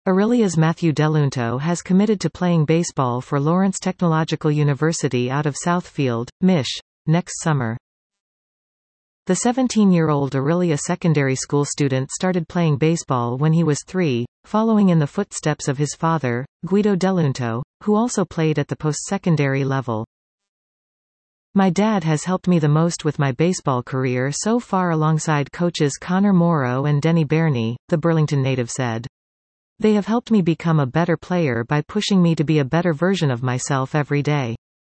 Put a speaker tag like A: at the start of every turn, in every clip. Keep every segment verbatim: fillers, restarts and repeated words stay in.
A: Aurelia's Matthew Delunto has committed to playing baseball for Lawrence Technological University out of Southfield, Mich. next summer. The seventeen-year-old Aurelia secondary school student started playing baseball when he was three, following in the footsteps of his father, Guido Delunto, who also played at the post-secondary level. My dad has helped me the most with my baseball career so far alongside coaches Connor Morrow and Denny Berney, the Burlington native said. They have helped me become a better player by pushing me to be a better version of myself every day.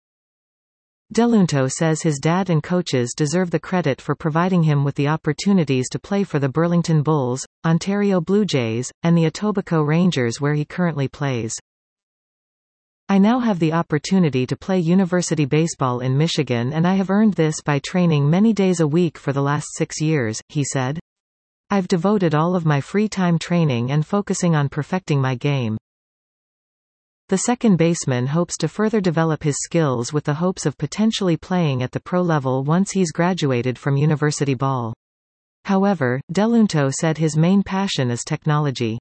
A: Delunto says his dad and coaches deserve the credit for providing him with the opportunities to play for the Burlington Bulls, Ontario Blue Jays, and the Etobicoke Rangers where he currently plays. I now have the opportunity to play university baseball in Michigan, and I have earned this by training many days a week for the last six years, he said. I've devoted all of my free time training and focusing on perfecting my game. The second baseman hopes to further develop his skills with the hopes of potentially playing at the pro level once he's graduated from university ball. However, Delunto said his main passion is technology.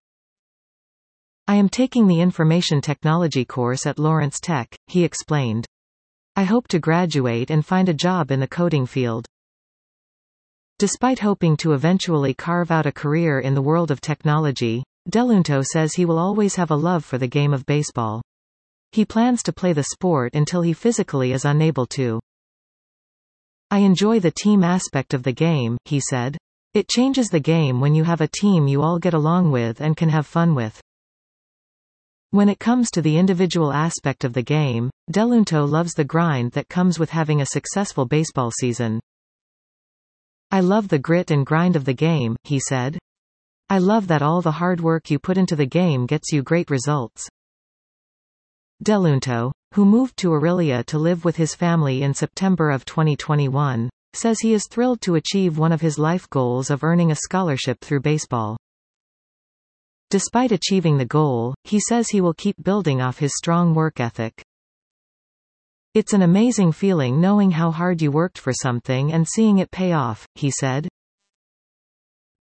A: I am taking the information technology course at Lawrence Tech, he explained. I hope to graduate and find a job in the coding field. Despite hoping to eventually carve out a career in the world of technology, Delunto says he will always have a love for the game of baseball. He plans to play the sport until he physically is unable to. I enjoy the team aspect of the game, he said. It changes the game when you have a team you all get along with and can have fun with. When it comes to the individual aspect of the game, Delunto loves the grind that comes with having a successful baseball season. I love the grit and grind of the game, he said. I love that all the hard work you put into the game gets you great results. Delunto, who moved to Aurelia to live with his family in September of twenty twenty-one, says he is thrilled to achieve one of his life goals of earning a scholarship through baseball. Despite achieving the goal, he says he will keep building off his strong work ethic. It's an amazing feeling knowing how hard you worked for something and seeing it pay off, he said.